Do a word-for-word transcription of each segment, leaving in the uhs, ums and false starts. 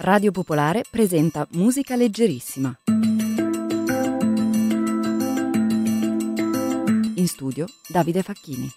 Radio Popolare presenta Musica Leggerissima. In studio Davide Facchini.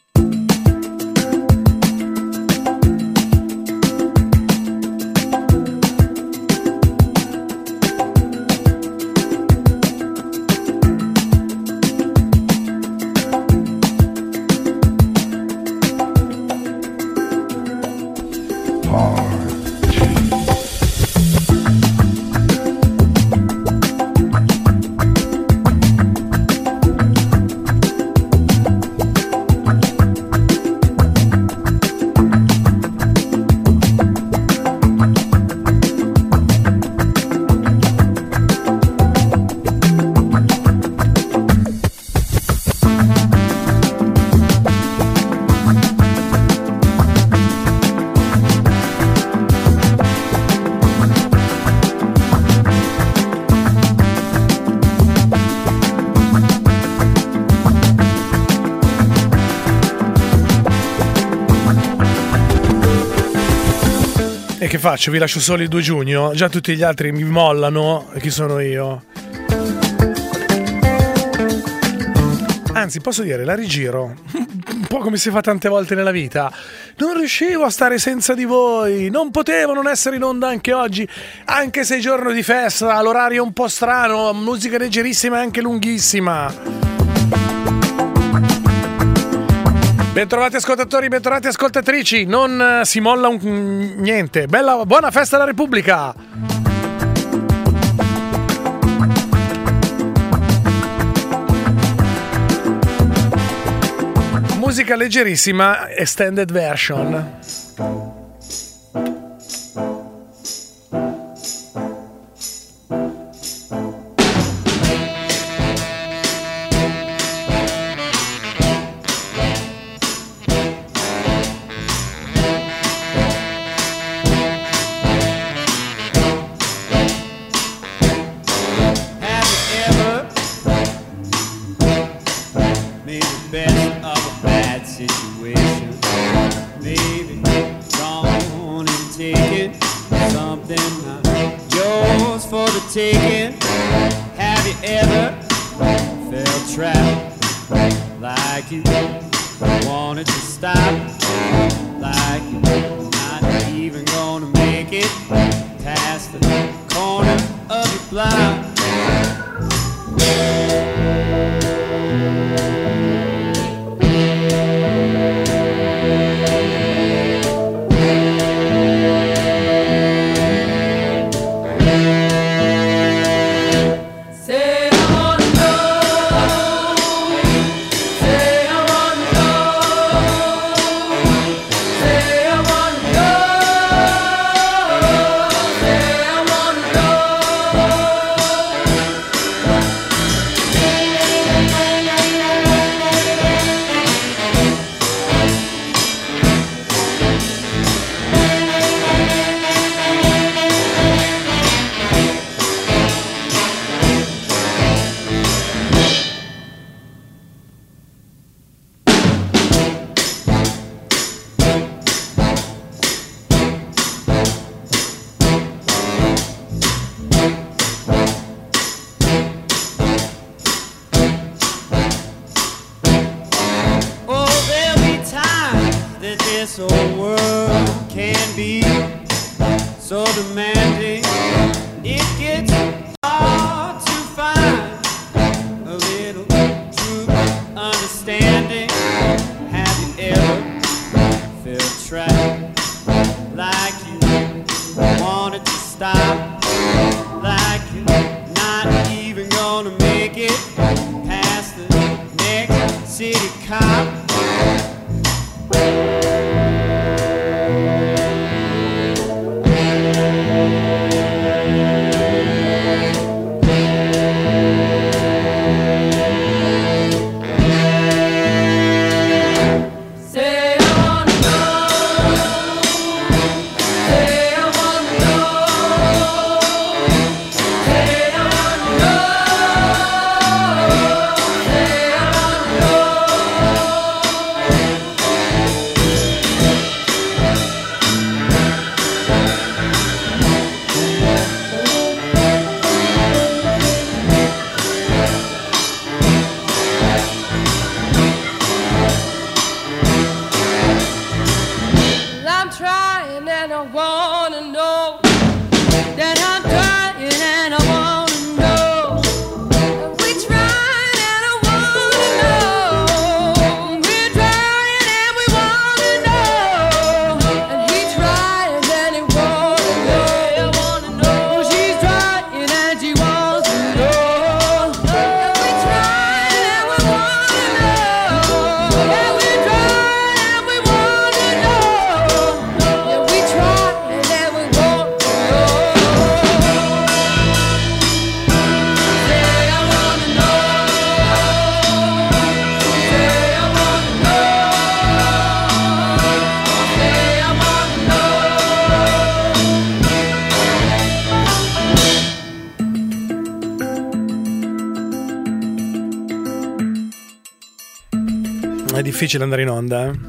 E che faccio? Vi lascio solo il due giugno? Già tutti gli altri mi mollano. Chi sono io? Anzi, posso dire, la rigiro. Un po' come si fa tante volte nella vita. Non riuscivo a stare senza di voi. Non potevo non essere in onda anche oggi. Anche se è giorno di festa, l'orario è un po' strano. Musica leggerissima e anche lunghissima. Bentrovati ascoltatori, bentrovati ascoltatrici. Non uh, si molla un, niente. Bella, buona festa alla Repubblica. Musica leggerissima, extended version. Taken. Have you ever felt trapped like you wanted to stop, like you're not even gonna make it past the corner of your block? This old world can be so demanding. It gets hard to find a little true understanding. Have you ever felt trapped like you wanted to stop, like you're not even gonna make it past the next city cop? I wanna know that I'm trying and I wanna know. We trying and I wanna know. We're trying and we wanna know. And he tries and he wanna know. I wanna know. She's trying and she wants to know. And we trying and we wanna know. Yeah, we trying and we wanna know. Yeah, we trying and we wanna know. Say I wanna know. Say I wanna know. Say I wanna È difficile andare in onda, eh?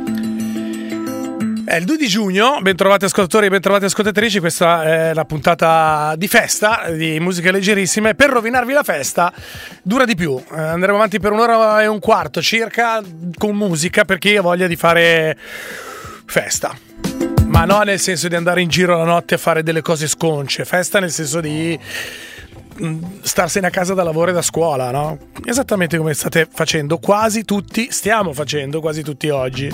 È il due di giugno, bentrovati ascoltatori e bentrovati ascoltatrici, questa è la puntata di festa di Musica Leggerissima e per rovinarvi la festa dura di più, eh, andremo avanti per un'ora e un quarto circa con musica perché io ho voglia di fare festa, ma non nel senso di andare in giro la notte a fare delle cose sconce, festa nel senso di starsene a casa da lavoro e da scuola, no? Esattamente come state facendo quasi tutti, stiamo facendo quasi tutti oggi.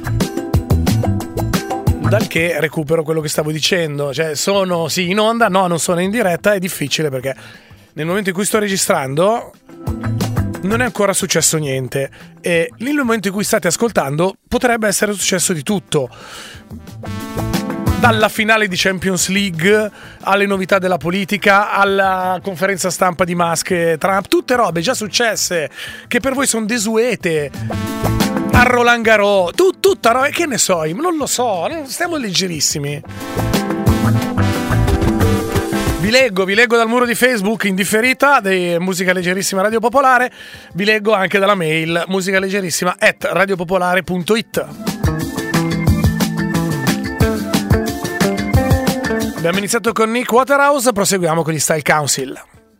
Dal che recupero quello che stavo dicendo, cioè sono sì in onda, no non sono in diretta, è difficile perché nel momento in cui sto registrando non è ancora successo niente e nel momento in cui state ascoltando potrebbe essere successo di tutto. Dalla finale di Champions League alle novità della politica, alla conferenza stampa di Musk e Trump, tutte robe già successe che per voi sono desuete. A Roland Garros, tu, tutta roba, che ne so, io non lo so, stiamo leggerissimi. Vi leggo, vi leggo dal muro di Facebook in differita di Musica Leggerissima Radio Popolare, vi leggo anche dalla mail musicaleggerissima at radiopopolare punto it. Abbiamo iniziato con Nick Waterhouse, proseguiamo con gli Style Council.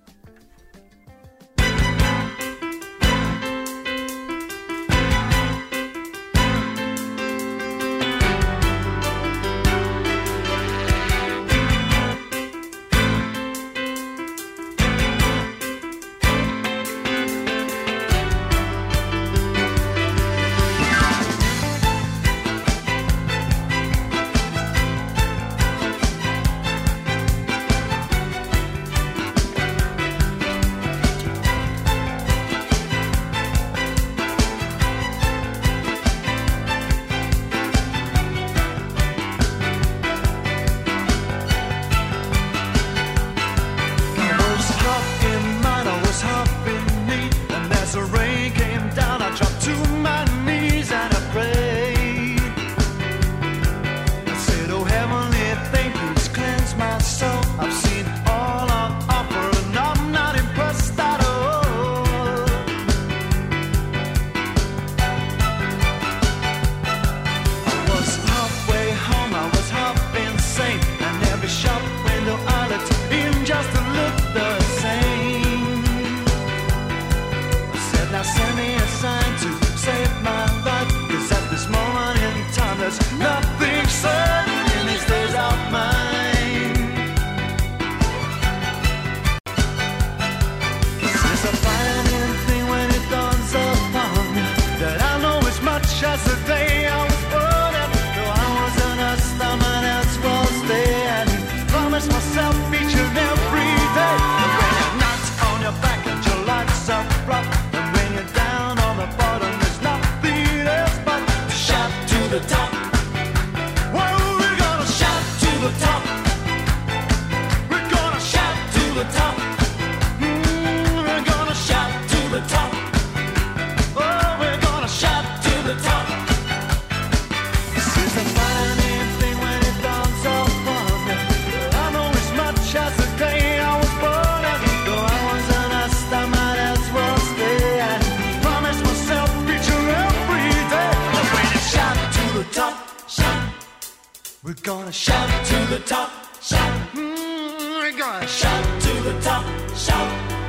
We're gonna shout to the top, shout. Mm, we're gonna shout to the top, shout.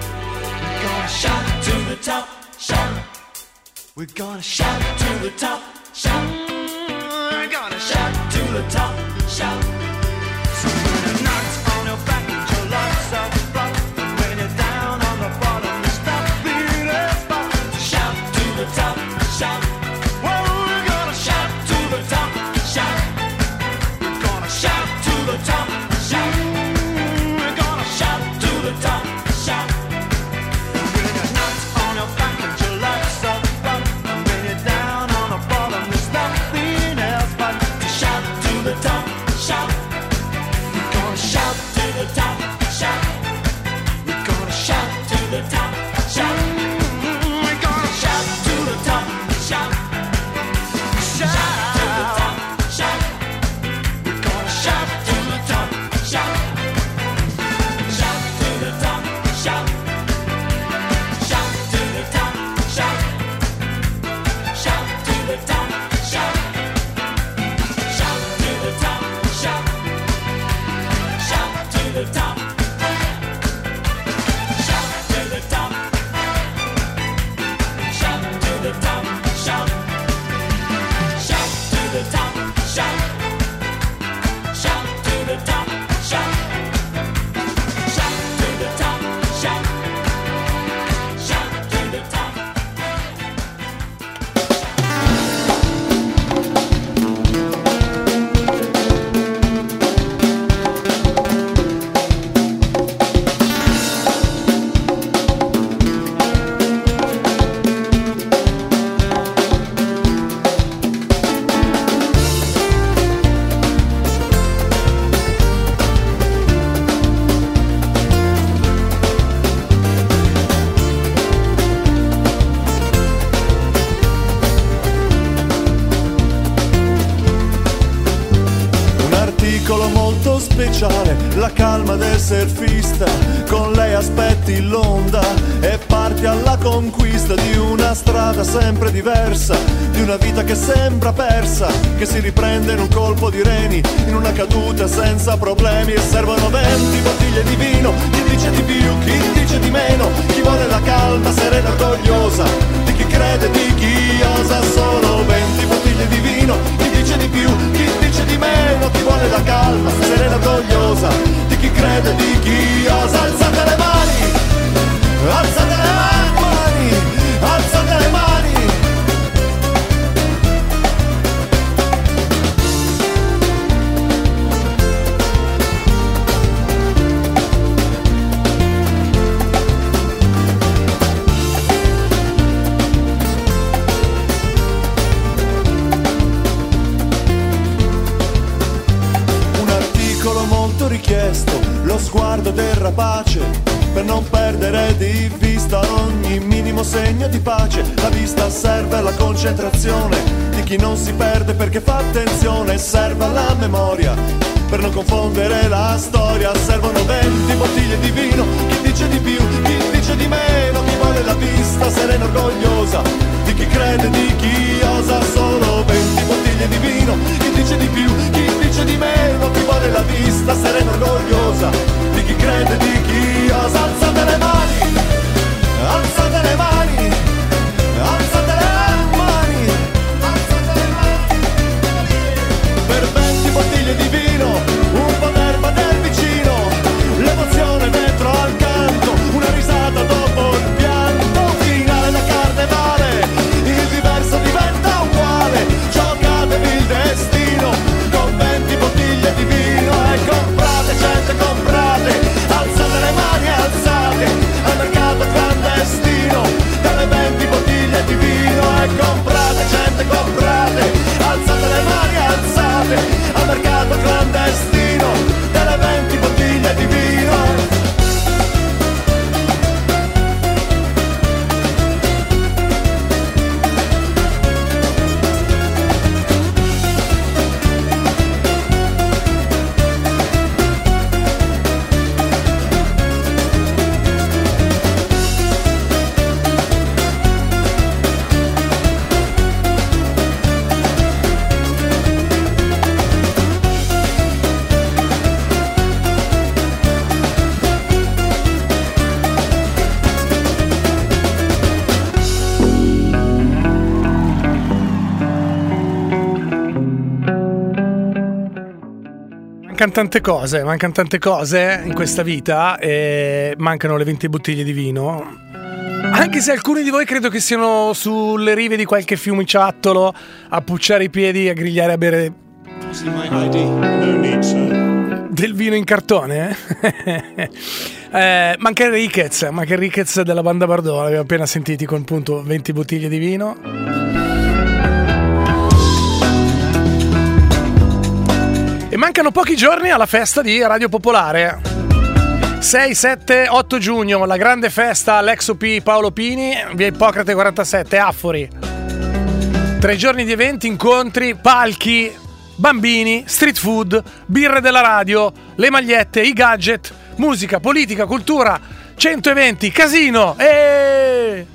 We're gonna shout to the top, shout. We're gonna shout to the top, shout. Mm, we're gonna shout to the top, shout. articolo molto speciale, la calma del surfista, con lei aspetti l'onda e parti alla conquista di una strada sempre diversa, di una vita che sembra persa, che si riprende in un colpo di reni, in una caduta senza problemi. E servono venti bottiglie di vino, chi dice di più, chi dice di meno, chi vuole la calma serena orgogliosa di chi crede, di chi osa. Solo venti bottiglie di vino, chi dice di più, chi dice di meno, chi vuole la calma serena orgogliosa di chi crede, di chi osa. Alzate le mani, alzate le mani, alzate le mani. Richiesto lo sguardo del rapace per non perdere di vista ogni minimo segno di pace. La vista serve alla concentrazione di chi non si perde perché fa attenzione, serve alla memoria per non confondere la storia. Servono venti bottiglie di vino, chi dice di più, chi dice di meno, chi vuole la vista serena orgogliosa di chi crede, di chi osa. Solo venti bottiglie di vino, chi dice di più, chi dice di meno, chi vuole la vista serena orgogliosa di chi crede, di chi osa. Alzate le mani, alzate le mani, alzate le mani, alzate le mani. Per venti bottiglie di vino, un po' d'erba del vicino, l'emozione dentro al canto, una risata dopo il pianto, finale da carnevale, il diverso diventa uguale, giocatevi il destino con venti bottiglie di vino. E comprate, gente, comprate, alzate le mani, alzate al mercato clandestino delle venti bottiglie di vino. E comprate, gente, comprate, alzate le mani, alzate al mercato clandestino delle venti bottiglie di vino. Mancano tante cose, mancano tante cose in questa vita e mancano le venti bottiglie di vino. Anche se alcuni di voi credo che siano sulle rive di qualche fiumiciattolo a pucciare i piedi, a grigliare, a bere del vino in cartone. eh, manca Enriquez, manca Enriquez della banda Bardot, l'abbiamo appena sentiti con appunto venti bottiglie di vino. E mancano pochi giorni alla festa di Radio Popolare. sei, sette, otto giugno, la grande festa all'Ex O P Paolo Pini, via Ippocrate quarantasette, Affori. Tre giorni di eventi, incontri, palchi, bambini, street food, birre della radio, le magliette, i gadget, musica, politica, cultura, cento eventi, casino! E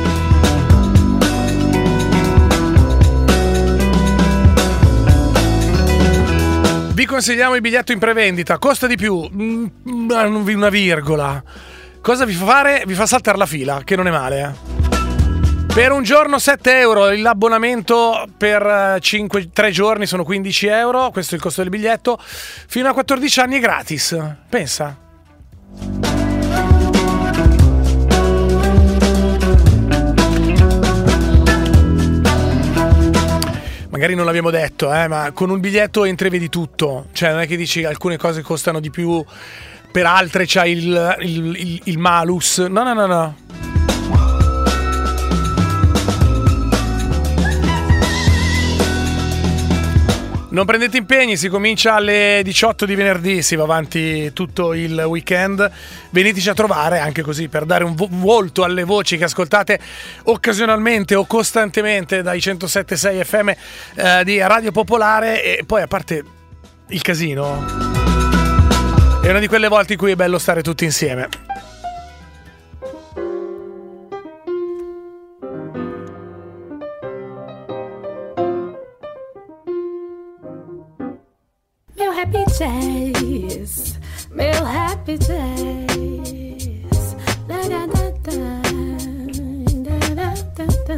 vi consigliamo il biglietto in prevendita, costa di più, una virgola. Cosa vi fa fare? Vi fa saltare la fila, che non è male, eh. Per un giorno sette euro, l'abbonamento per cinque, tre giorni sono quindici euro, questo è il costo del biglietto, fino a quattordici anni è gratis, pensa. Magari non l'abbiamo detto, eh, ma con un biglietto entri e vedi tutto. Cioè non è che dici alcune cose costano di più, per altre c'hai il, il, il, il malus. No, no, no, no. Non prendete impegni, si comincia alle diciotto di venerdì, si va avanti tutto il weekend. Veniteci a trovare, anche così, per dare un vo- volto alle voci che ascoltate occasionalmente o costantemente dai centosette virgola sei F M eh, di Radio Popolare. E poi, a parte il casino è una di quelle volte in cui è bello stare tutti insieme. Meu happy days, meu happy days. Da da da da, da da da da.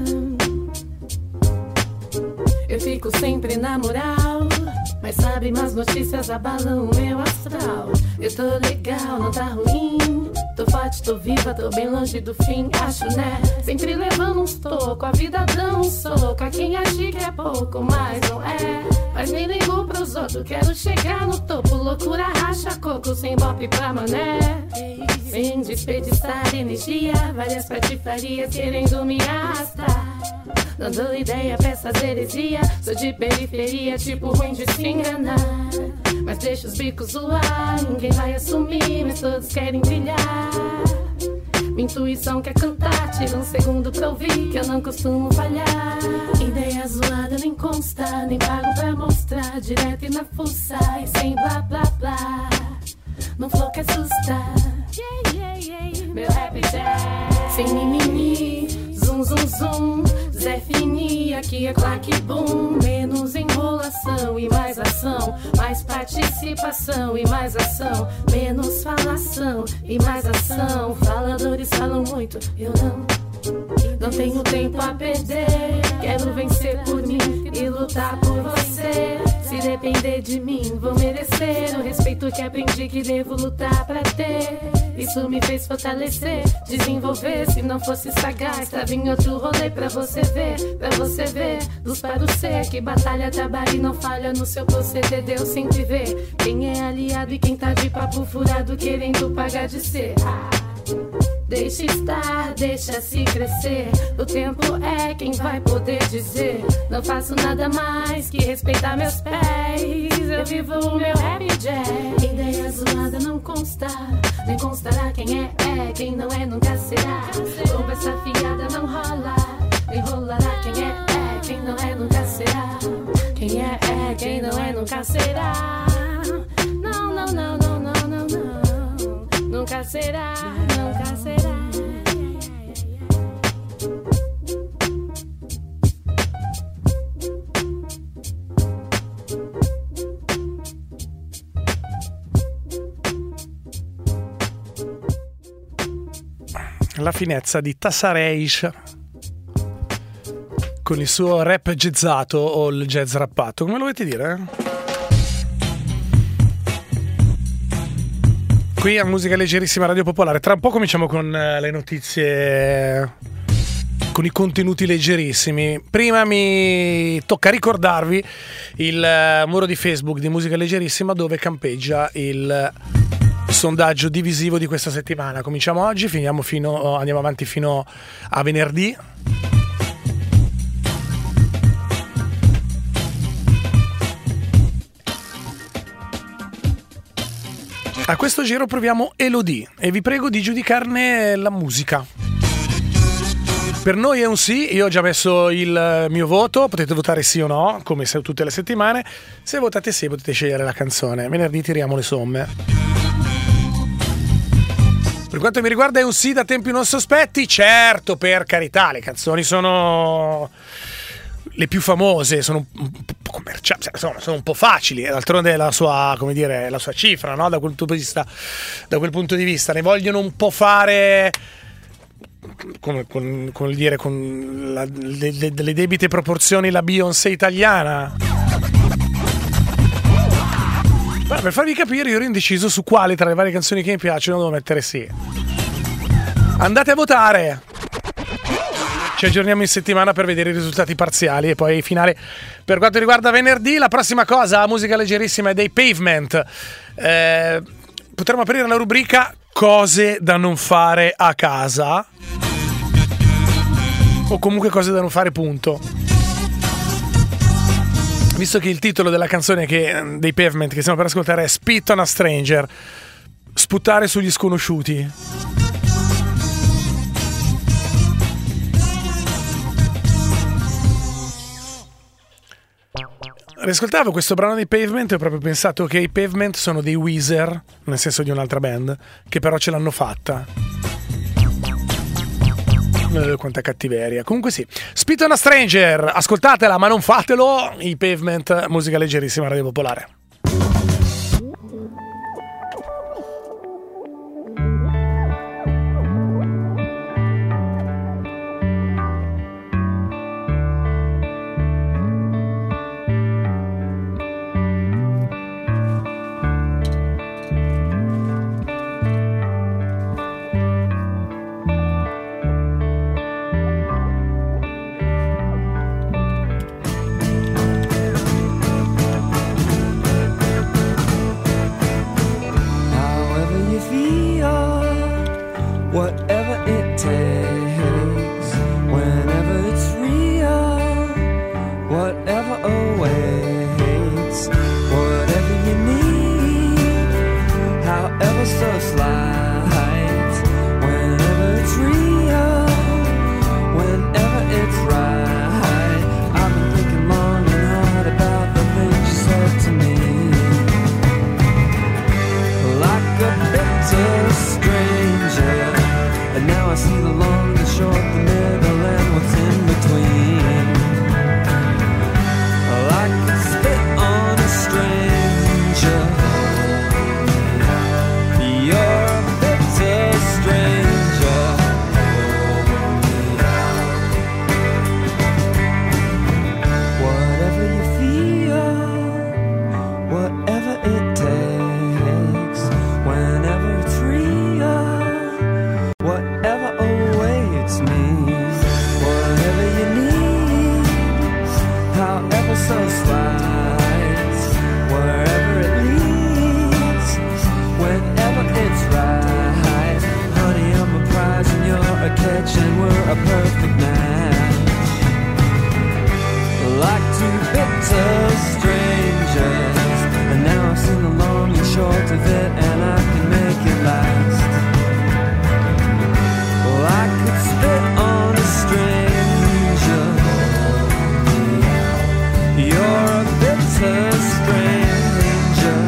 Eu fico sempre na moral, mas sabe, más notícias abalam o meu astral. Eu tô legal, não tá ruim. Tô forte, tô viva, tô bem longe do fim, acho, né? Sempre levando uns tocos, a vida dando um soco. A quem acha que é pouco, mas não é. Mas nem ligo pros outros, quero chegar no topo. Loucura racha coco, sem bope pra mané. Vem desperdiçar energia, várias patifarias querendo me arrastar. Dando ideia pra essas heresias, sou de periferia, tipo ruim de se enganar. Mas deixa os bicos zoar, ninguém vai assumir, mas todos querem brilhar. Minha intuição quer cantar, tira um segundo pra ouvir, que eu não costumo falhar. Ideia zoada nem consta, nem pago pra mostrar, direto e na fuça, e sem blá blá blá. Não flow que assusta, yeah, yeah, yeah. Meu happy day, sem mimimi, zum zum zum, Zé Fini, aqui é claque boom. Menos enrolação e mais ação, mais participação e mais ação, menos falação e mais ação. Faladores falam muito, eu não. Não tenho tempo a perder, quero vencer por mim e lutar por você. Se depender de mim, vou merecer o respeito que aprendi que devo lutar pra ter. Isso me fez fortalecer, desenvolver. Se não fosse sagaz, tava em outro rolê pra você ver, pra você ver. Luz para o ser, que batalha, trabalha e não falha no seu proceder. Deus sempre vê quem é aliado e quem tá de papo furado querendo pagar de ser. Ah. Deixa estar, deixa se crescer. O tempo é quem vai poder dizer. Não faço nada mais que respeitar meus pés. Eu vivo o meu happy day. Ideia zoada não consta, nem constará quem é, é. Quem não é nunca será. Conversa fiada não rola, nem rolará quem é, é. Quem não é nunca será. Quem é, é. Quem não é nunca será. Não, não, não, não, não, não, não. Nunca será, nunca será. La finezza di Tassareish con il suo rap jazzato o il jazz rappato, come lo volete dire? Qui a Musica Leggerissima Radio Popolare. Tra un po' cominciamo con le notizie, con i contenuti leggerissimi. Prima mi tocca ricordarvi il muro di Facebook di Musica Leggerissima dove campeggia il sondaggio divisivo di questa settimana. Cominciamo oggi, finiamo fino, andiamo avanti fino a venerdì. A questo giro proviamo Elodie e vi prego di giudicarne la musica. Per noi è un sì, io ho già messo il mio voto, potete votare sì o no, come se tutte le settimane. Se votate sì potete scegliere la canzone, venerdì tiriamo le somme. Per quanto mi riguarda è un sì da tempi non sospetti, certo, per carità, le canzoni sono le più famose, sono un po' commerciali, sono, sono un po' facili, d'altronde la sua, come dire, la sua cifra, no? Da quel punto di vista, da quel punto di vista, ne vogliono un po' fare con, con, con dire con la, le, le, le debite proporzioni la Beyoncé italiana. Ma per farvi capire, io ero indeciso su quale tra le varie canzoni che mi piacciono devo mettere sì. Andate a votare. Ci aggiorniamo in settimana per vedere i risultati parziali e poi finale. Per quanto riguarda venerdì, la prossima cosa, musica leggerissima, è dei Pavement. Eh, potremmo aprire la rubrica cose da non fare a casa, o comunque cose da non fare, punto. Visto che il titolo della canzone che, dei Pavement che stiamo per ascoltare è Spit on a Stranger, sputare sugli sconosciuti. Riascoltavo questo brano dei Pavement e ho proprio pensato che i Pavement sono dei Weezer, nel senso di un'altra band, che però ce l'hanno fatta. Eh, quanta cattiveria. Comunque sì, Spit on a Stranger, ascoltatela ma non fatelo. I Pavement, musica leggerissima, Radio Popolare. Whatever it takes, whenever it's real, whatever awaits, whatever you need, however so slight, whenever it's real, whenever it's right. I've been thinking long and hard about the things you said to me, like a bitter stranger. And now I see the long, the short, the middle, and what's in between. I could spit on a stranger. You're a bitter stranger. Whatever you feel, whatever it takes, whenever it's real, whatever awaits me, whatever you need, however so slight, wherever it leads, whenever it's right. Honey, I'm a prize and you're a catch and we're a perfect match. Like two bitter strangers, and now I've seen the long and short of it and I can make it last. I could spit on a stranger. You're a bitter stranger.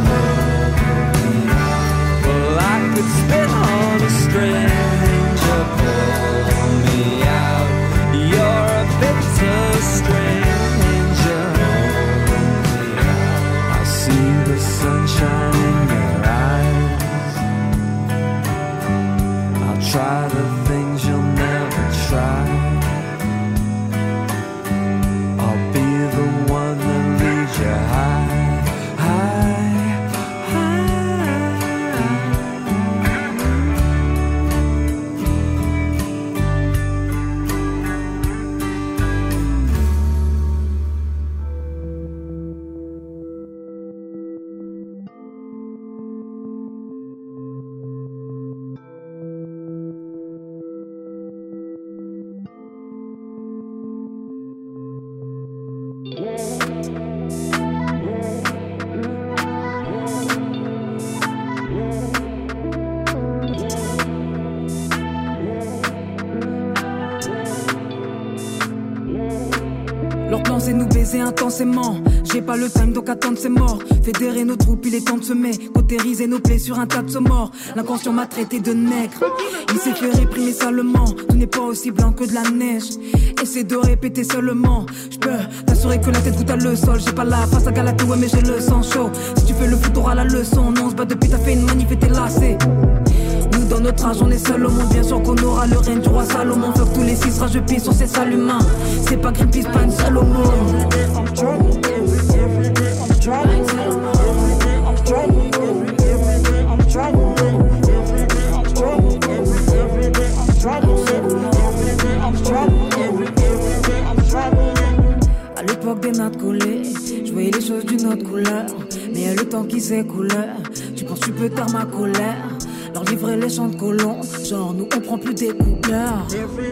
Well, I could spit on a stranger. Pull me out. You're a bitter stranger. I see the sunshine in your eyes. I'll try the things you'll never try. I'll be the one that leads you high, high, Leur plan c'est nous baiser intensément. J'ai pas le time donc attendre c'est mort. Fédérer nos troupes, il est temps de semer. Cautériser nos plaies sur un tas de morts. L'inconscient m'a traité de nègre. Il s'est fait réprimer salement. Tout n'est pas aussi blanc que de la neige. Essaie de répéter seulement. J'peux t'assurer que la tête goûte à le sol. J'ai pas la face à Galate, ouais mais j'ai le sang chaud. Si tu fais le foot t'auras la leçon. Non on se bat depuis t'as fait une manif et t'es lassé. Nous dans notre âge on est seul au monde. Bien sûr qu'on aura le règne du roi Salomon. Fuck tous les six rages pieds sur ces salles humains. C'est pas Greenpeace, pas une seule au monde. À l'époque des nattes collées, je voyais les choses d'une autre couleur. Mais y'a le temps qui s'écoule. Tu penses tu peux taire ma colère. Leur livrer les champs de colons. Genre nous on prend plus des couleurs.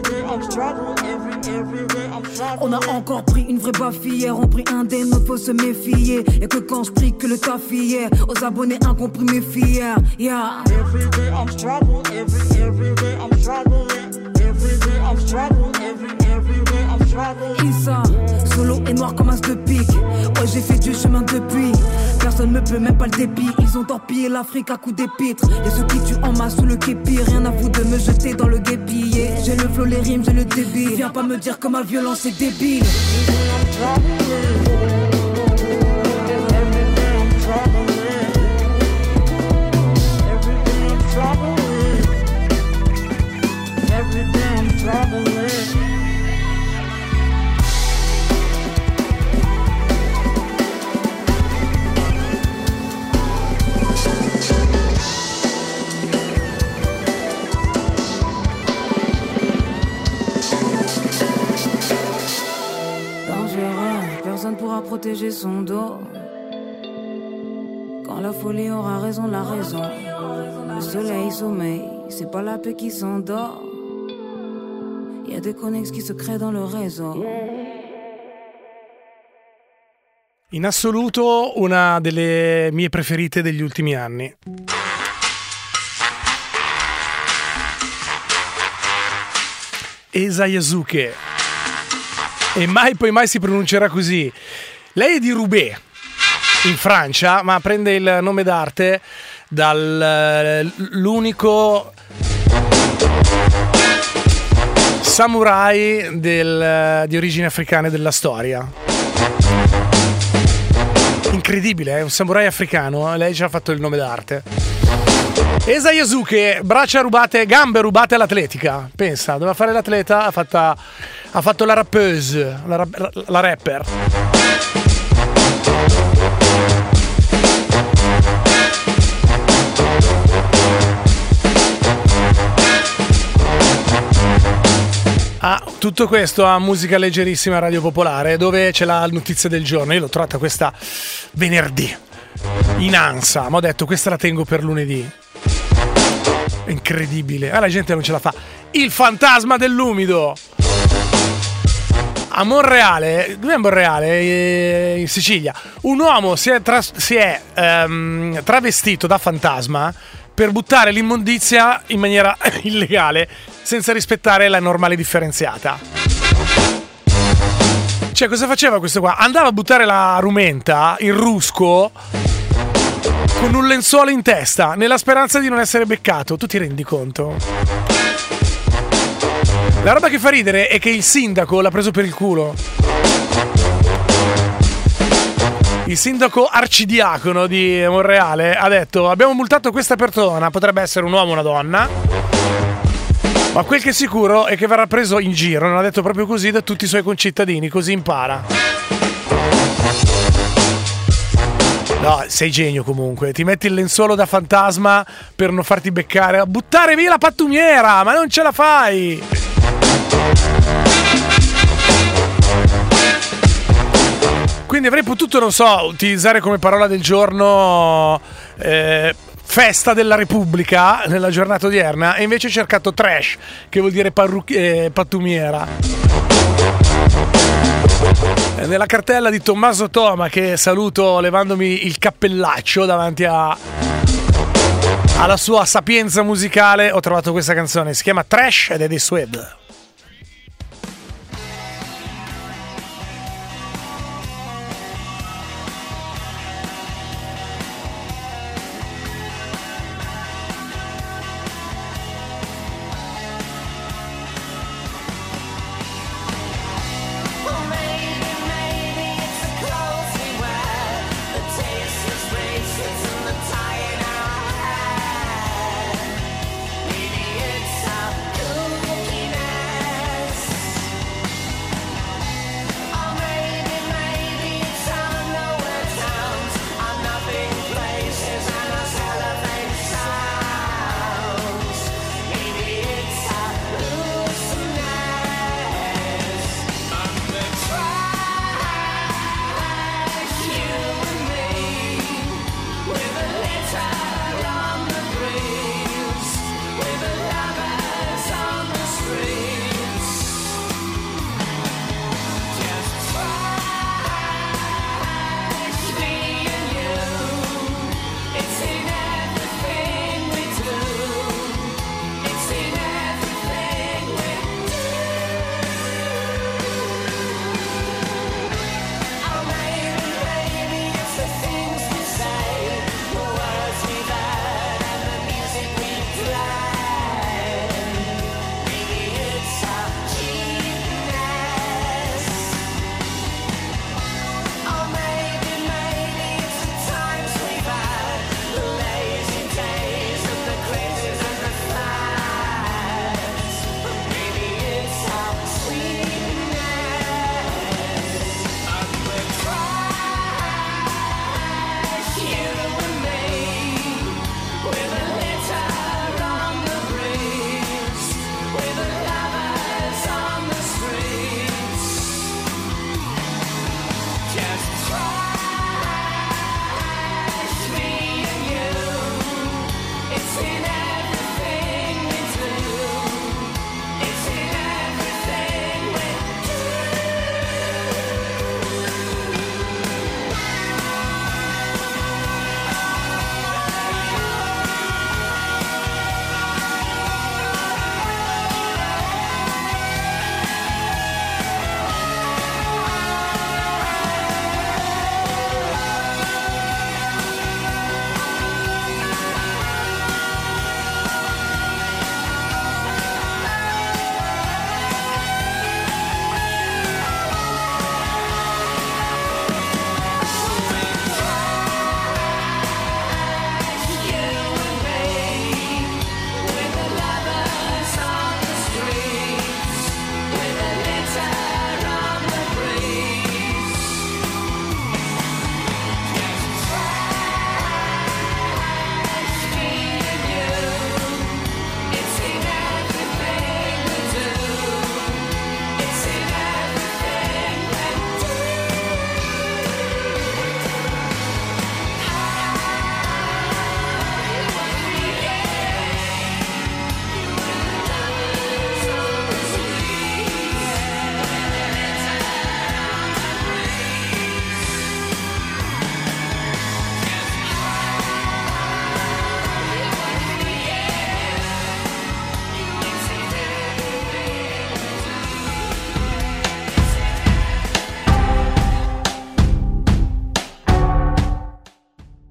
On a encore pris une vraie baffe hier. On pris un des nôtres, faut se méfier. Y'a que quand je prie que le taf hier. Aux abonnés incompris mes filles. Yeah. Every day I'm struggling. Every, every day I'm struggling. Every day I'm struggling. Every, every day I'm struggling. Issa, solo et noir comme as de pique. Ouais j'ai fait du chemin depuis. Personne ne peut, même pas le dépit. Ils ont torpillé l'Afrique à coups d'épître. Y'a ceux qui tuent en masse sous le képi. Rien à foutre de me jeter dans le guépi. Yeah. J'ai le flow, les rimes, j'ai le débit. Viens pas me dire que ma violence est débile. Personne pourra protéger son dos. Quand la folie aura raison, la raison. Le soleil sommeille, c'est pas la paix qui s'endort. Y a des connexes qui se créent dans le réseau. In assoluto una delle mie preferite degli ultimi anni. Esa Yasuke. E mai poi mai si pronuncerà così. Lei è di Roubaix, in Francia, ma prende il nome d'arte dall'unico samurai del, di origini africane della storia. Incredibile, è un samurai africano, lei ci ha fatto il nome d'arte. Esa Yasuke, braccia rubate, gambe rubate all'atletica. Pensa, doveva fare l'atleta, ha, fatta, ha fatto la rappeuse, la, la rapper. Ah, tutto questo a Musica Leggerissima Radio Popolare, dove c'è la notizia del giorno. Io l'ho trovata questa venerdì in ansia, ma ho detto questa la tengo per lunedì. Incredibile, ah, la gente non ce la fa. Il fantasma dell'umido a Monreale, dove è Monreale? In Sicilia. Un uomo si è, tra- si è um, travestito da fantasma per buttare l'immondizia in maniera illegale, senza rispettare la normale differenziata. Cioè, cosa faceva questo qua? Andava a buttare la rumenta, il rusco, con un lenzuolo in testa, nella speranza di non essere beccato. Tu ti rendi conto? La roba che fa ridere è che il sindaco l'ha preso per il culo. Il sindaco arcidiacono di Monreale ha detto: abbiamo multato questa persona, potrebbe essere un uomo o una donna, ma quel che è sicuro è che verrà preso in giro, non ha detto proprio così, da tutti i suoi concittadini, così impara. No, sei genio comunque, ti metti il lenzuolo da fantasma per non farti beccare, a buttare via la pattumiera, ma non ce la fai! Quindi avrei potuto, non so, utilizzare come parola del giorno eh, festa della Repubblica nella giornata odierna, e invece ho cercato trash, che vuol dire parruc- eh, pattumiera. Nella cartella di Tommaso Toma, che saluto levandomi il cappellaccio davanti a alla sua sapienza musicale, ho trovato questa canzone, si chiama Trash ed è dei Suede. Maybe it's a good looking at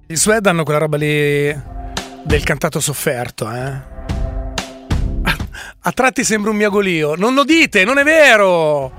I Sued hanno quella roba lì del cantato sofferto, eh. A tratti sembra un miagolio. Non lo dite, non è vero!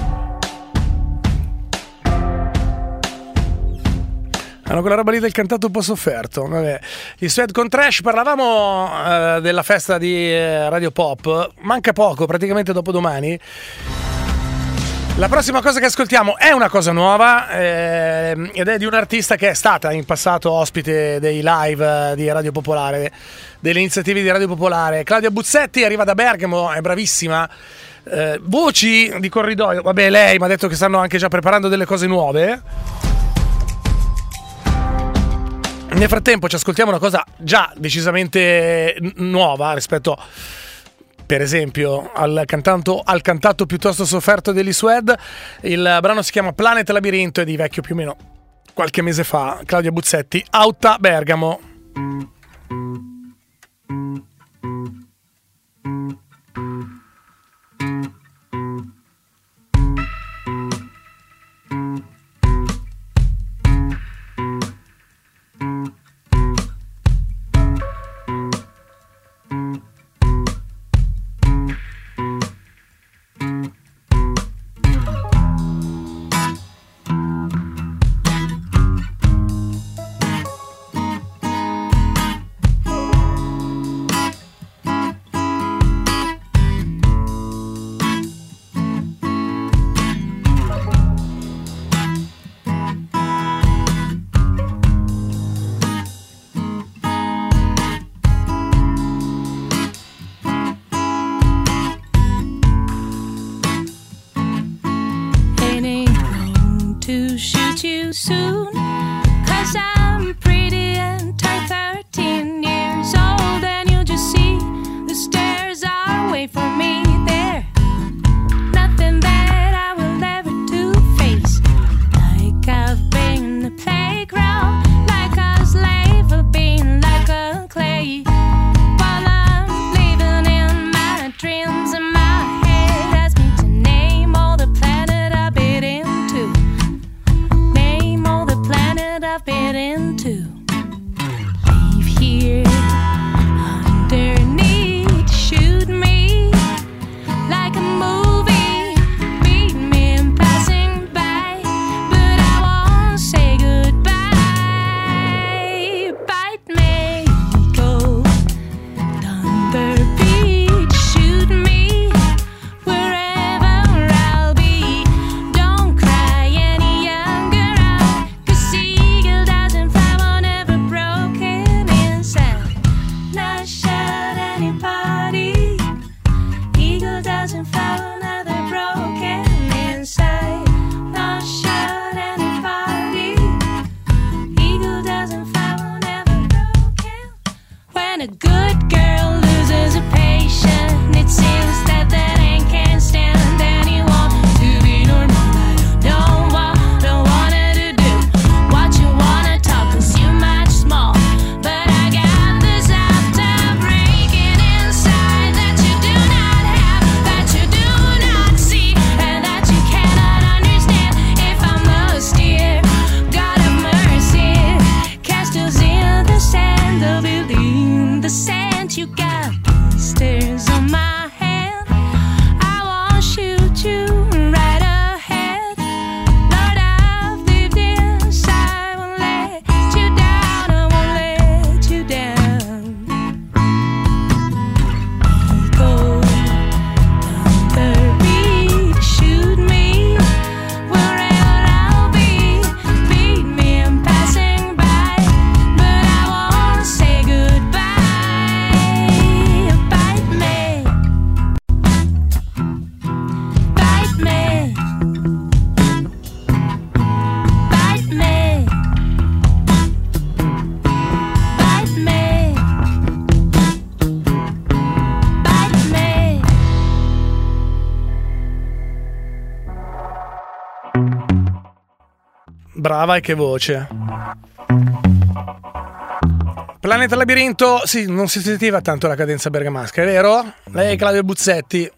Hanno quella roba lì del cantato un po' sofferto. Vabbè. Gli Sued con Trash. Parlavamo eh, della festa di eh, Radio Pop. Manca poco, praticamente dopodomani. La prossima cosa che ascoltiamo è una cosa nuova eh, ed è di un'artista che è stata in passato ospite dei live di Radio Popolare, delle iniziative di Radio Popolare. Claudia Buzzetti arriva da Bergamo, è bravissima. Eh, voci di corridoio, vabbè, lei mi ha detto che stanno anche già preparando delle cose nuove. Nel frattempo ci ascoltiamo una cosa già decisamente n- nuova rispetto, per esempio, al cantato, al cantato piuttosto sofferto degli Sued. Il brano si chiama Planet Labirinto, è di vecchio più o meno qualche mese fa. Claudia Buzzetti, Auta Bergamo. Brava, e che voce. Planeta Labirinto, sì, non si sentiva tanto la cadenza bergamasca, è vero? Lei è Claudia Buzzetti.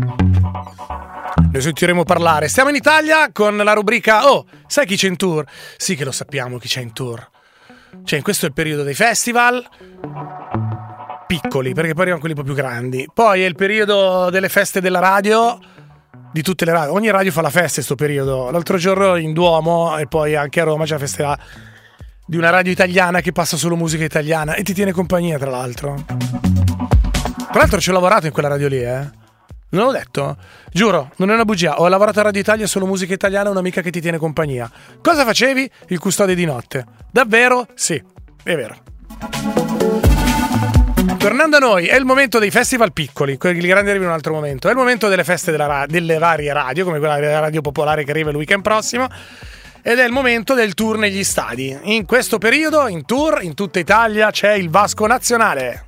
Ne sentiremo parlare. Stiamo in Italia con la rubrica Oh, sai chi c'è in tour? Sì che lo sappiamo chi c'è in tour. Cioè, questo è il periodo dei festival piccoli, perché poi arrivano quelli un po' più grandi. Poi è il periodo delle feste della radio, di tutte le radio. Ogni radio fa la festa in questo periodo. L'altro giorno in Duomo e poi anche a Roma c'è la festa di una radio italiana che passa solo musica italiana e ti tiene compagnia, tra l'altro. Tra l'altro ci ho lavorato in quella radio lì, eh. Non l'ho detto? Giuro, non è una bugia. Ho lavorato a Radio Italia, solo musica italiana, un'amica che ti tiene compagnia. Cosa facevi? Il custode di notte. Davvero? Sì, è vero. Tornando a noi, è il momento dei festival piccoli, quelli grandi arrivano in un altro momento. È il momento delle feste della ra- delle varie radio, come quella della Radio Popolare che arriva il weekend prossimo. Ed è il momento del tour negli stadi. In questo periodo, in tour, in tutta Italia, c'è il Vasco Nazionale.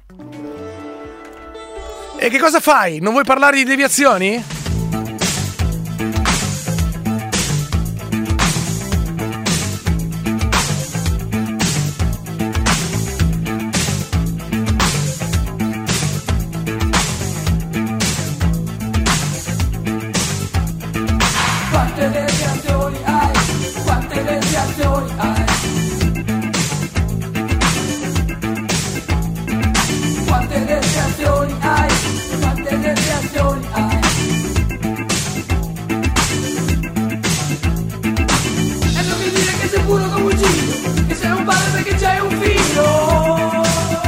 E che cosa fai? Non vuoi parlare di deviazioni? Quante deviazioni hai? Quante deviazioni hai? Quante deviazioni hai? Quante deviazioni hai? E non mi dire che sei puro come un ciglio, che sei un padre perché c'hai un figlio.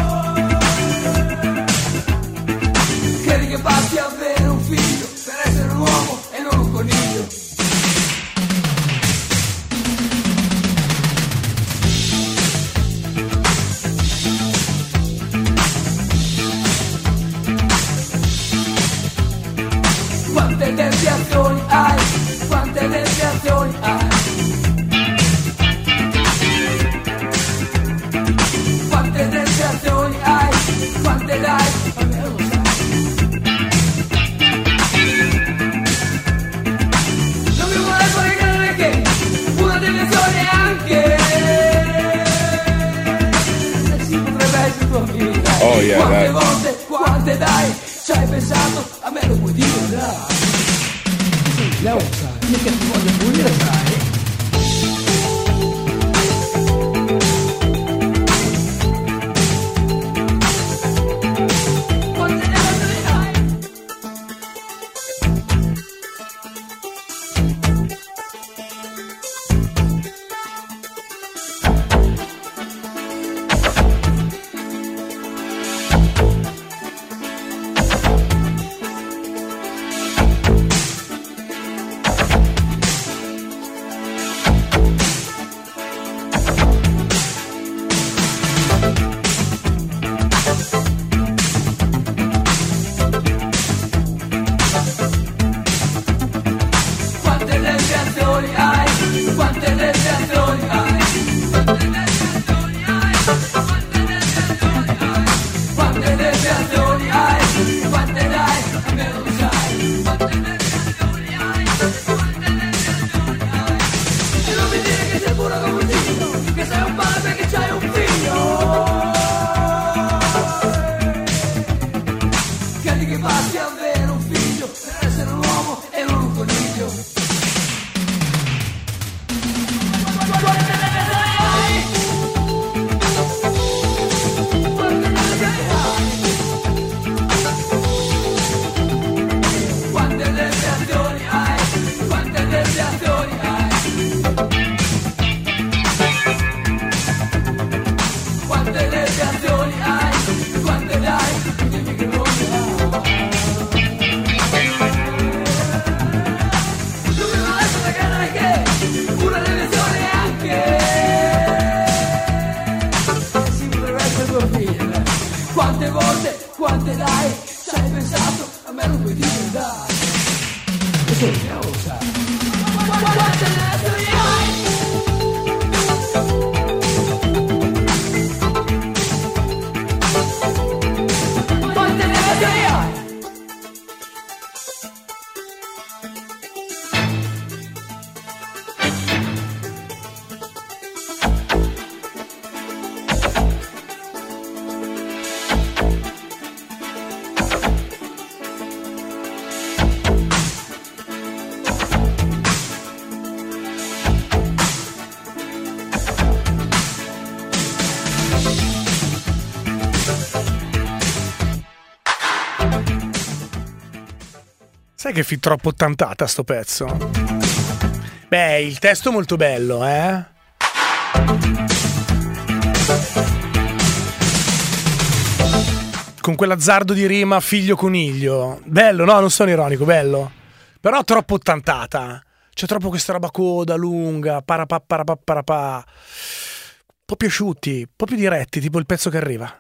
Credi che basti avere un figlio per essere un uomo e non un coniglio. Quante deviazioni hai? Quante deviazioni hai? Quante deviazioni hai? Quante dai? Almeno lo sai. Non mi vorrei fare credere che una deviazione anche si potrebbe essere tua figlia. Oh, yeah, quante dai. volte, quante dai? Ci hai pensato? A me lo puoi dire, dai. Leo, sai, mica ti voglio pulire, sai. Quante deviazioni hai? Quante deviazioni hai? Quante deviazioni hai? Quante deviazioni hai? Quante dai? Almeno lo sai. Quante deviazioni hai? Quante deviazioni hai? E non mi dire che sei puro come un ciglio, che sei un padre perché c'hai un figlio. Credi che basti avere un figlio per essere un uomo e non un coniglio. Quante deviazioni hai? Quante deviazioni hai? Quante deviazioni hai? Quante deviazioni hai? Quante deviazioni hai? Quante dai? Dimmi che non ne hai. Non mi va essere credere che una deviazione anche si potrebbe essere tua figlia. Quante volte, quante dai? Ci hai pensato? A me non puoi dire, dai. E se lo sai. Quante deviazioni hai? Quante deviazioni hai? Sai che fi troppo ottantata sto pezzo? Beh, il testo è molto bello, eh? Con quell'azzardo di rima figlio coniglio. Bello, no, non sono ironico, bello. Però troppo ottantata. C'è troppo questa roba coda, lunga, parapà, parapà, parapà. Un po' più asciutti, un po' più diretti, tipo il pezzo che arriva.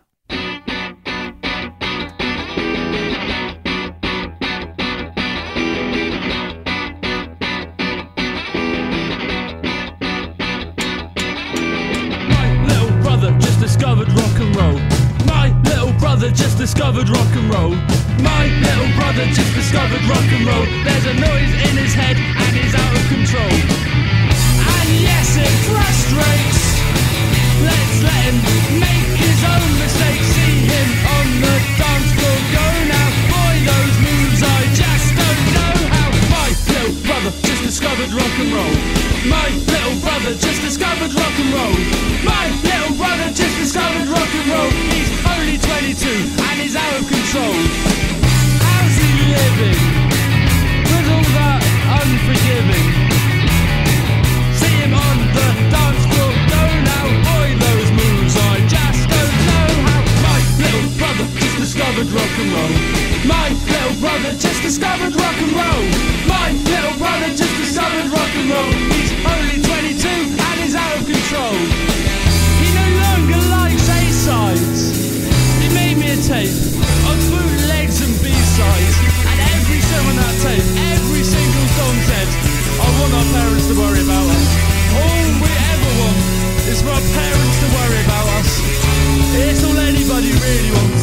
Discovered rock and roll. My little brother just discovered rock and roll. My little brother just discovered rock and roll. There's a noise in his head and he's out of control. And yes, it frustrates. Let's let him make his own mistakes. See him on the dance floor go now. Boy, those moves I just don't know how. My little brother just discovered rock and roll. My little brother just discovered rock and roll. My little brother just discovered rock and roll. He's only twenty-two and he's out of control. How's he living with all that unforgiving? See him on the dance floor go now. Boy, those moves I just don't know how. My little brother just discovered rock and roll. My little brother just discovered rock and roll. My little brother just discovered rock and roll. He's only twenty-two and he's out of control. He no longer likes A-sides. He made me a tape of bootlegs and B-sides. And every song on that tape, every single song said, I want our parents to worry about us. All we ever want is for our parents to worry about us. It's all anybody really wants.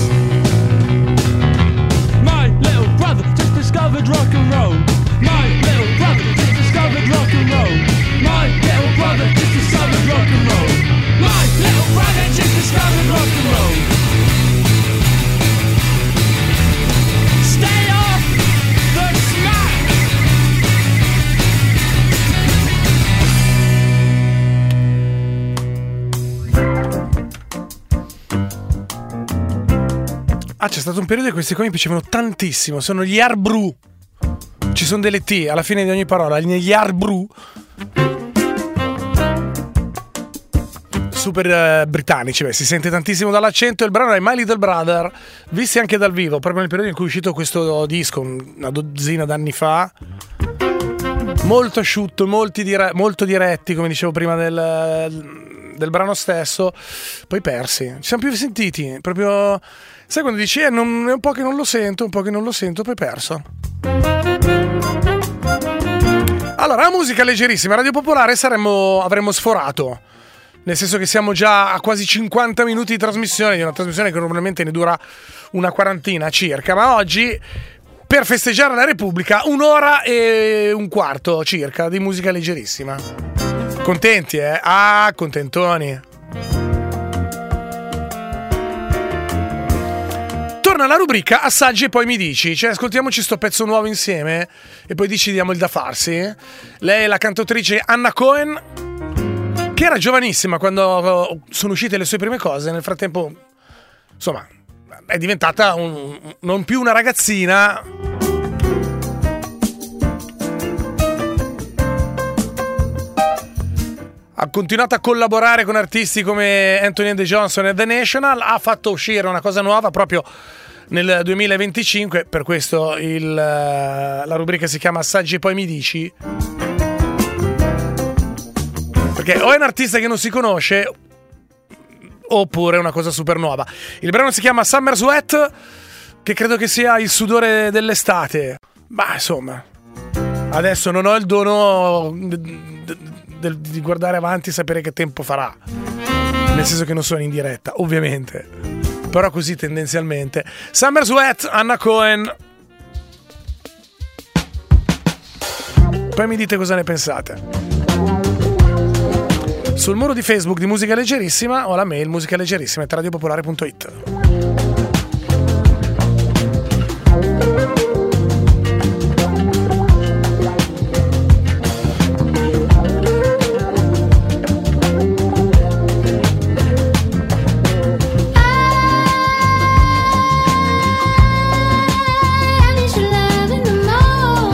My little brother just discovered rock and roll. My little brother just discovered rock and roll. My little brother just discovered rock and roll. My little brother just discovered rock and roll. Stay off the smack. Ah, c'è stato un periodo in questi qua mi piacevano tantissimo. Sono gli Arbru. Ci sono delle T alla fine di ogni parola. Gli Arbru. Super uh, britannici, beh, si sente tantissimo dall'accento. Il brano è My Little Brother, visti anche dal vivo, proprio nel periodo in cui è uscito questo disco, una dozzina d'anni fa. Molto asciutto, molti dire- molto diretti, come dicevo prima del, del brano stesso. Poi persi, ci siamo più sentiti, proprio. Sai quando dici, eh, non, è un po' che non lo sento, un po' che non lo sento, poi perso. Allora, la musica leggerissima, Radio Popolare saremmo, avremmo sforato. Nel senso che siamo già a quasi cinquanta minuti di trasmissione, di una trasmissione che normalmente ne dura una quarantina circa, ma oggi, per festeggiare la Repubblica, un'ora e un quarto circa di musica leggerissima. Contenti, eh? Ah, contentoni. Torna la rubrica Assaggi e poi mi dici, cioè ascoltiamoci sto pezzo nuovo insieme e poi decidiamo il da farsi. Lei è la cantautrice Anna Cohen, che era giovanissima quando sono uscite le sue prime cose. Nel frattempo, insomma, è diventata un, non più una ragazzina. Ha continuato a collaborare con artisti come Anthony and the Johnson e The National. Ha fatto uscire una cosa nuova proprio nel duemilaventicinque. Per questo il, la rubrica si chiama Assaggi e poi mi dici. Perché o è un artista che non si conosce oppure è una cosa super nuova. Il brano si chiama Summer Sweat, che credo che sia il sudore dell'estate. Ma insomma, adesso non ho il dono d- d- d- di guardare avanti e sapere che tempo farà, nel senso che non sono in diretta, ovviamente, però così tendenzialmente. Summer Sweat, Anna Cohen. Poi mi dite cosa ne pensate. Sul muro di Facebook di Musica Leggerissima o la mail musicaleggerissima at radiopopolare punto it. I need your love in the morning.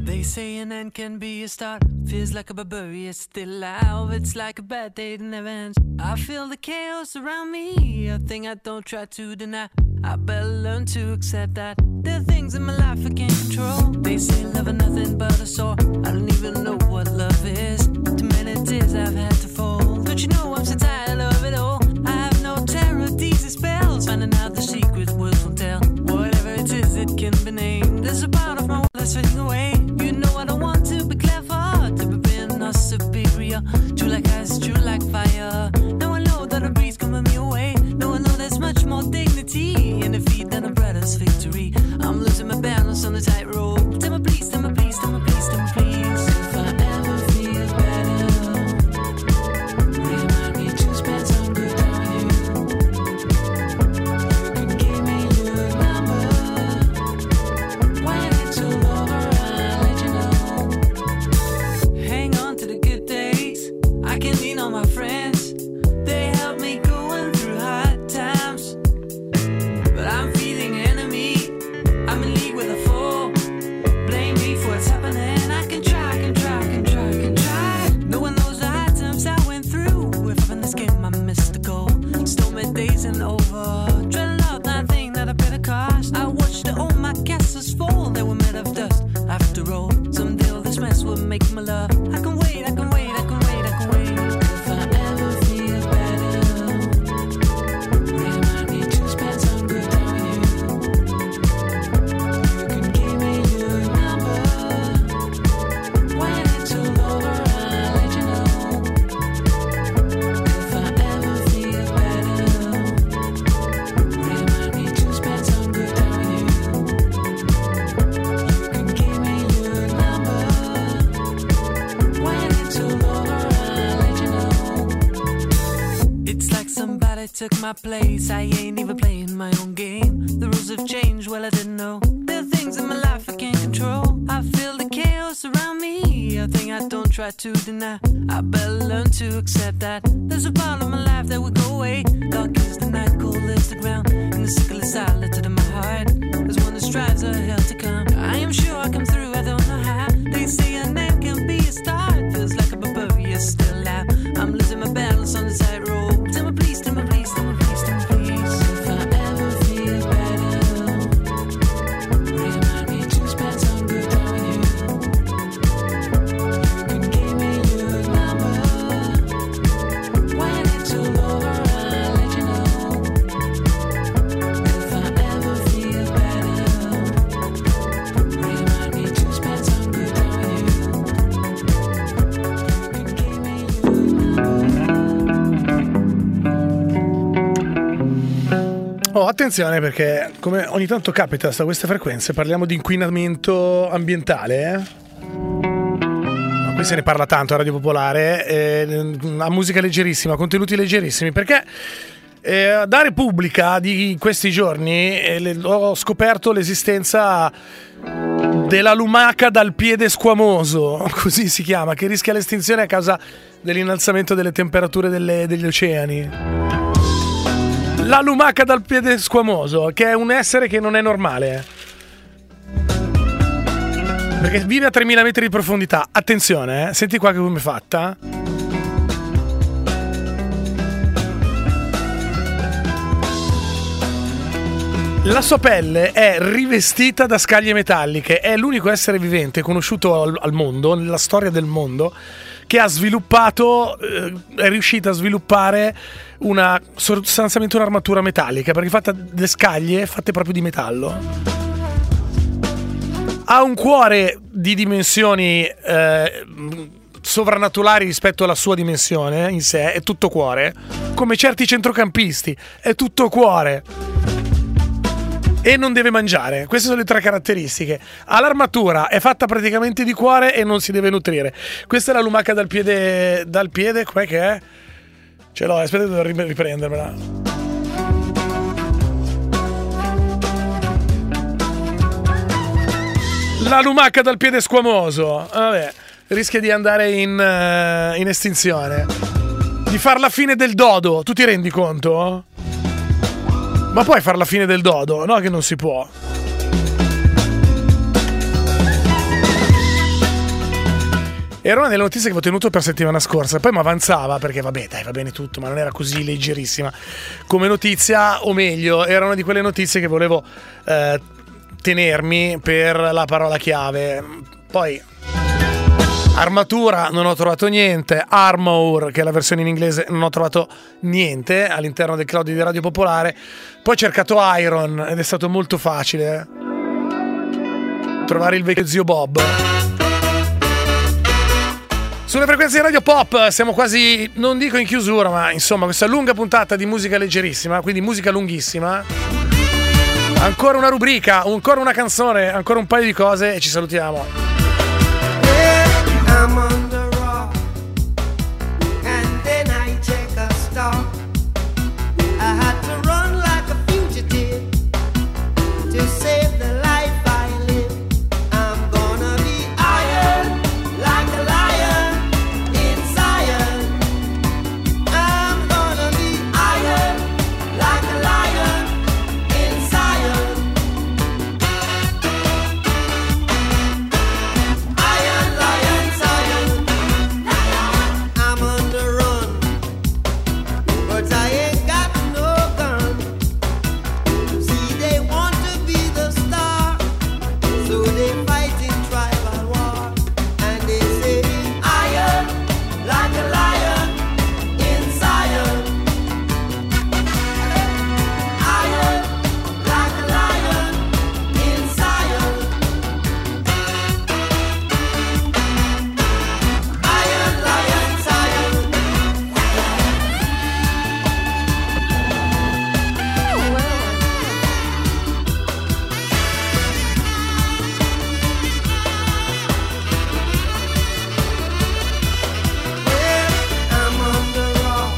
They say an end can be a start. Feels like a barbarian still alive. It's like a bad day that never ends. I feel the chaos around me, a thing I don't try to deny. I better learn to accept that there are things in my life I can't control. They say love is nothing but a sore. I don't even know what love is. Too many tears I've had to fold. But you know I'm so tired of it all. I have no terror, these are spells. Finding out the secret words won't tell. Whatever it is, it can be named. There's a part of my world that's fading away. You know I don't want to be clever, to be being or superior. True like ice, true like fire. Now I know that a breeze coming me away. Now I know there's much more dignity in defeat than a brother's victory. I'm losing my balance on the tightrope. Tell me please, tell me please, tell me please, tell me please. If I ever feel better, remind me to spend some good on you. You can give me your number. When it's all over, I'll let you know. Hang on to the good days. I can lean on my friends. They help me going through hard times. But I'm feeling enemy. I'm in league with a fool. Blame me for what's happening. I can try, I can try, I can try, I can try. No one knows the hard times I went through. If I'm in this game, I missed the goal. Stormy days and over. Dreading out nothing that I better cost. I watched all my castles fall. They were made of dust. After all, someday all this mess will make my love. I can wait, I can wait, I can wait, I can wait. If I ever feel better, remind me to spend some good on you. You can give me your number. When it's all over, I'll let you know. If I ever feel better, remind me to spend some good on you. You can give me your number. When it's all over, I'll let you know. It's like somebody took my place. I ain't even playing my own game. The rules have changed, well I didn't know. There are things in my life I can't control. I feel the chaos around me, a thing I don't try to deny. I better learn to accept that there's a part of my life that will go away. Dark is the night, cold is the ground, and the sickle is silent in my heart. There's one that strives a hell to come. I am sure I come through, I don't know how. They say a name can be a start. Feels like a barbarian still alive. I'm losing my balance on the tightrope. Tell me please, tell me please, tell me please, tell me please. If I ever feel better, remind me to spend some good on you. You can give me your number. When it's all over, I'll let you know. If I ever feel better, remind me to spend some good on you. You can give me your Oh, attenzione perché come ogni tanto capita su queste frequenze parliamo di inquinamento ambientale, eh? Ma qui se ne parla tanto a Radio Popolare, eh, a musica leggerissima, contenuti leggerissimi, perché eh, da Repubblica di questi giorni eh, le- ho scoperto l'esistenza della lumaca dal piede squamoso, così si chiama, che rischia l'estinzione a causa dell'innalzamento delle temperature delle- degli oceani. La lumaca dal piede squamoso, che è un essere che non è normale, perché vive a tremila metri di profondità. Attenzione, eh, senti qua che come è fatta. La sua pelle è rivestita da scaglie metalliche. È l'unico essere vivente conosciuto al, al mondo, nella storia del mondo, che ha sviluppato, eh, è riuscita a sviluppare una sostanzialmente un'armatura metallica, perché è fatta delle scaglie fatte proprio di metallo. Ha un cuore di dimensioni eh, sovrannaturali rispetto alla sua dimensione in sé, è tutto cuore, come certi centrocampisti, è tutto cuore. E non deve mangiare. Queste sono le tre caratteristiche. Ha l'armatura, è fatta praticamente di cuore e non si deve nutrire. Questa è la lumaca dal piede. Dal piede, com'è che è? Ce l'ho, aspetta, devo riprendermela. La lumaca dal piede squamoso. Vabbè, rischia di andare in, uh, in estinzione. Di far la fine del dodo. Tu ti rendi conto? Ma puoi far la fine del dodo? No, che non si può. Era una delle notizie che avevo tenuto per settimana scorsa, poi mi avanzava perché vabbè dai va bene tutto, ma non era così leggerissima come notizia, o meglio era una di quelle notizie che volevo eh, tenermi per la parola chiave. Poi armatura non ho trovato niente, Armour che è la versione in inglese non ho trovato niente all'interno del cloud di Radio Popolare, poi ho cercato Iron ed è stato molto facile trovare il vecchio zio Bob. Sulle frequenze di Radio Pop siamo quasi, non dico in chiusura, ma insomma questa lunga puntata di musica leggerissima, quindi musica lunghissima. Ancora una rubrica, ancora una canzone, ancora un paio di cose e ci salutiamo. I'm on the rock, and then I take a stop. I had to run like a fugitive to save the life I live. I'm gonna be iron like a lion in Zion. I'm gonna be iron like a lion in Zion. Iron lion Zion. I'm on the run, but I ain't got no gun. See, they want to be the star, so they fight in tribal war, and they say iron like a lion in Zion. Iron like a lion in Zion. Iron lion Zion. I'm on the rock,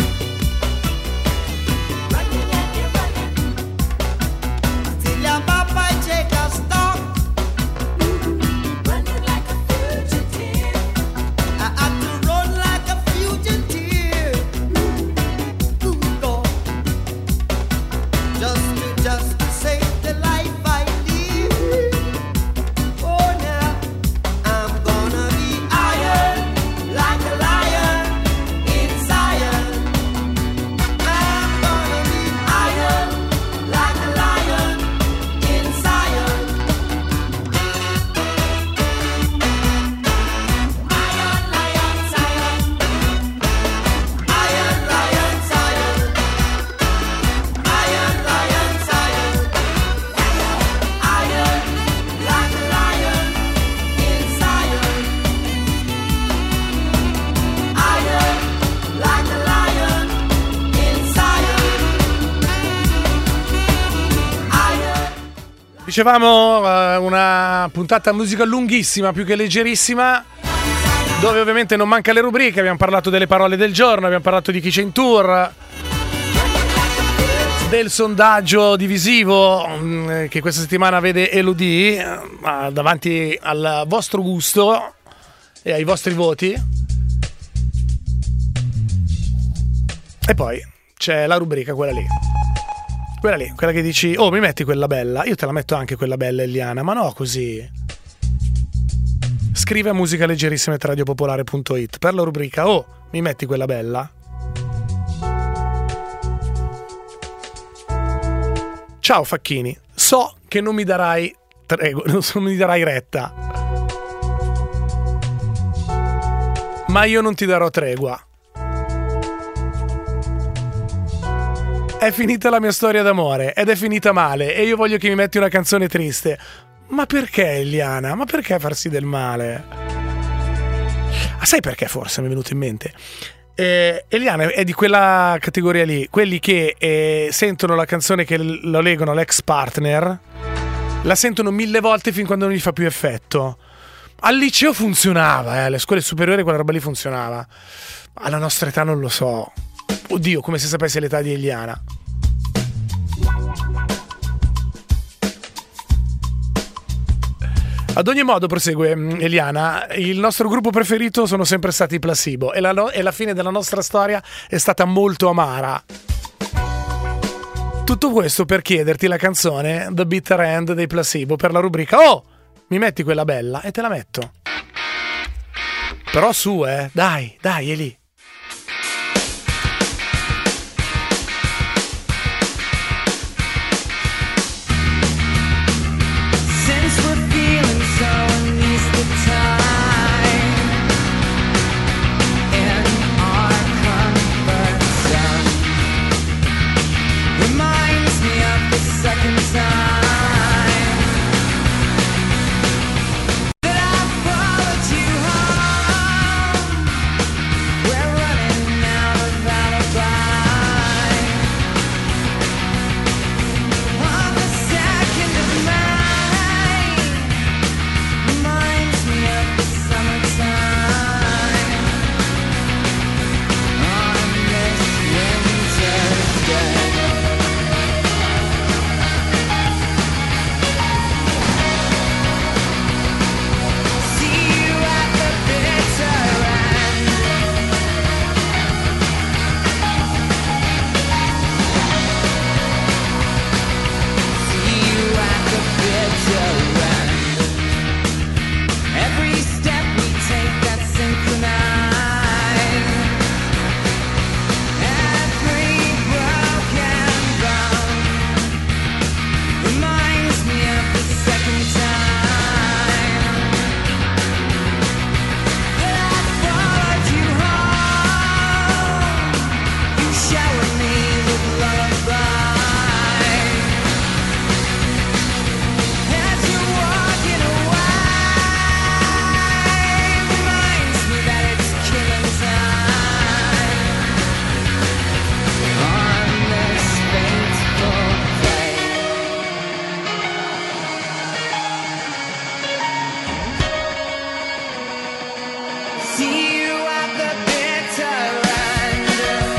till your papa take a stop. Running like a fugitive, I had to run like a fugitive. Ooh, God. Just to, just to save the life I live. Oh, now I'm gonna be iron like a lion in Zion. I'm gonna be iron like a lion in Zion. Iron lion Zion. Iron lion Zion. Iron lion Zion. Iron like a lion in Zion. Iron like a lion in Zion. Iron. Dicevamo eh, una puntata musica lunghissima più che leggerissima, dove ovviamente non manca le rubriche. Abbiamo parlato delle parole del giorno, abbiamo parlato di chi c'è in tour, del sondaggio divisivo mm, che questa settimana vede Elodie eh, davanti al vostro gusto e ai vostri voti. E poi c'è la rubrica, quella lì. Quella lì, quella che dici, oh mi metti quella bella, io te la metto anche quella bella Eliana, ma no così. Scrive a musica leggerissima at radiopopolare punto it per la rubrica, oh mi metti quella bella. Ciao Facchini, so che non mi darai tregua, non mi darai retta, ma io non ti darò tregua. È finita la mia storia d'amore ed è finita male e io voglio che mi metti una canzone triste. Ma perché Eliana? Ma perché farsi del male? Ah, sai perché forse mi è venuto in mente? Eh, Eliana è di quella categoria lì, quelli che eh, sentono la canzone che lo leggono l'ex partner, la sentono mille volte fin quando non gli fa più effetto. Al liceo funzionava, eh, alle scuole superiori quella roba lì funzionava. Alla nostra età non lo so. Oddio, come se sapessi l'età di Eliana. Ad ogni modo, prosegue Eliana, il nostro gruppo preferito sono sempre stati i Placebo e la, no- e la fine della nostra storia è stata molto amara. Tutto questo per chiederti la canzone The Bitter End dei Placebo per la rubrica oh, mi metti quella bella e te la metto. Però su, eh, dai, dai, è lì. Since we're feeling so unused to time in our comfort zone, reminds me of the second time that I followed you home. We're running out of alibi on the second of May. Reminds me of the summertime on this winter's day. See you at the bitter end. See you at the bitter end. Every step we take that's synchronized, every broken bone reminds me of the second time that I followed you home. You showered me with lullaby as you're walking away. Reminds me that it's killing time on this fateful day. See you at the bitter end.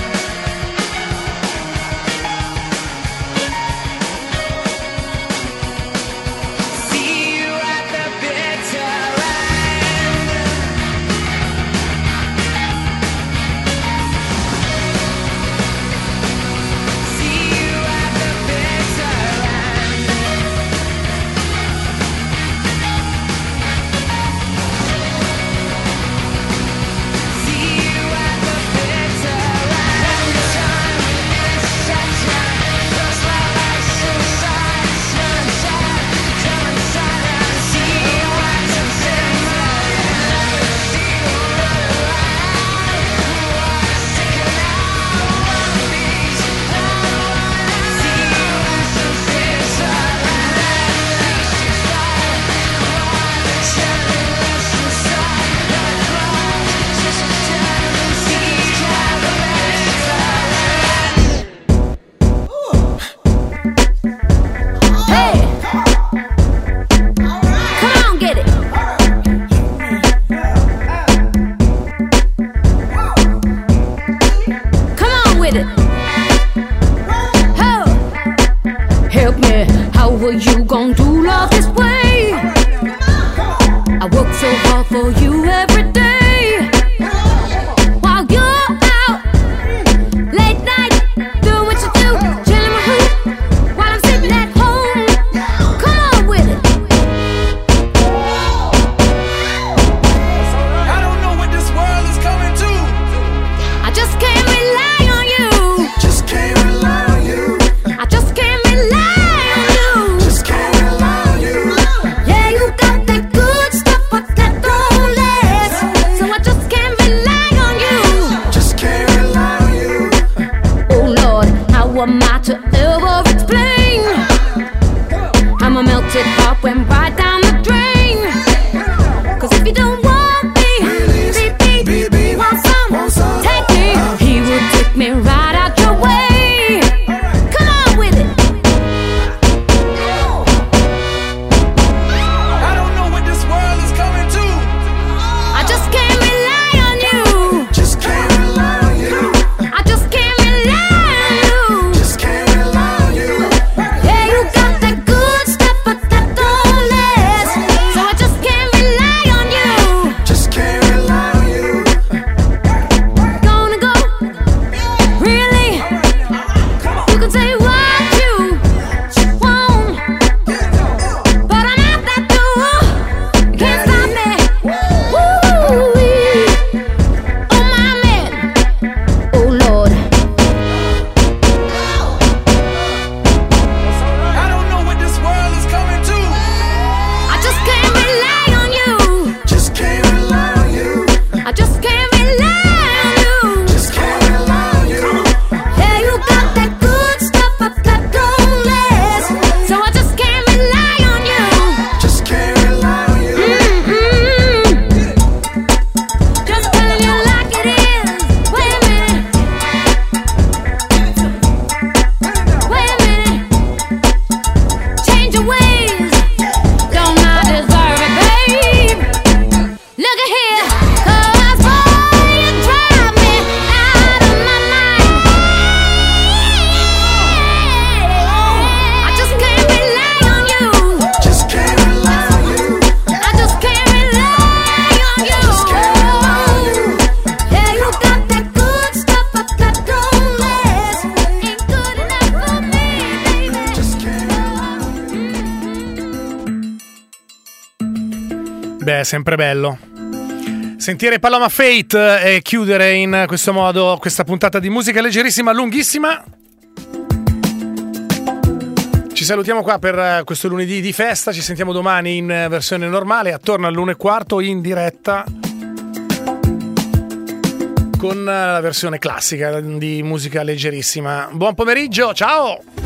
See you at the bitter end. See you at the bitter end. See you at the bitter end. Time is such a just like suicide. Sunshine, come inside and see you at the bitter end. See you at the Hey! Come on, get it! Come on with it! Ho! Help me, how are you gonna do love this way? I work so hard for you every day. While you're out, late night, do what you do, chillin' with who? While I'm sitting at home, come on with it. I don't know what this world is coming to. I just can't rely on you. Just can't rely on you. I just can't rely on you. Just can't rely on you. Yeah, you got that good stuff, but that don't last. So I just can't rely on you. Just can't rely on you. Oh Lord, how am I to ever explain? I'm a melted heart went right down the drain. Cause if you don't want me, B B, want some, take me. He will take me right out your way. Come on with it. I don't know what this world is coming to. I just can't rely on you. Just can't rely on you. I just can't rely on you. Just can't rely on you. Yeah, you got that good stuff, but that don't last. Beh, sempre bello sentire Paloma Faith e chiudere in questo modo questa puntata di musica leggerissima, lunghissima. Ci salutiamo qua per questo lunedì di festa, ci sentiamo domani in versione normale, attorno all'una e quarto in diretta con la versione classica di musica leggerissima. Buon pomeriggio, ciao!